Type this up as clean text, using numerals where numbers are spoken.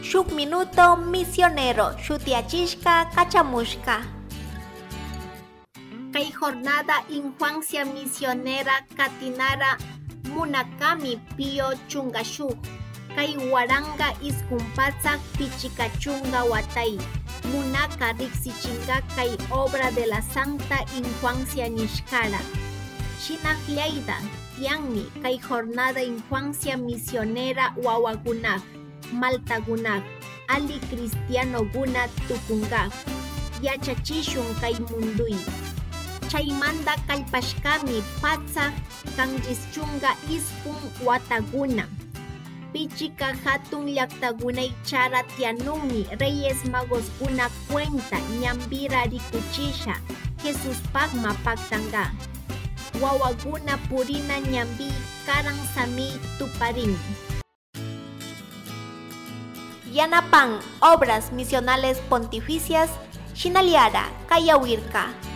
Shuk minuto misionero shutiachishka kachamushka. Kay jornada infancia misionera katinara munakami pio chungashuk. Kay waranga iskumpatsak pichikachunga watay. Munaka riksichinga kay obra de la Santa Infancia nishkara. Shinakllaida tianmi kay jornada infancia misionera wawakunaj, maltakunaj, ali cristiano guna tukungaj. Yachachishun kay munduy. Chaymanda kallpashkami patsa kanjischunga ispun wataguna. Pichika hatun llaqtakunay chara tianunmi Reyes Magos kuna cuenta ñambira rikuchisha Jesus pagma paktanga. Wawaguna purina ñambi karang sami tuparin. Yanapan, obras misionales pontificias, Shinaliara, Kayawirka.